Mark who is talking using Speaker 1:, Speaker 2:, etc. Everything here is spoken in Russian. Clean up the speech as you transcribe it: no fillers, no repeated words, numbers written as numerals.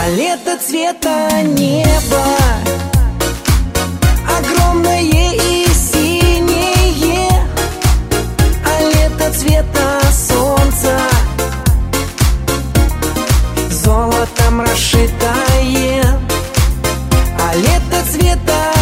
Speaker 1: А лето цвета неба огромное и синее, а лето цвета солнца золотом расшитое, а лето цвета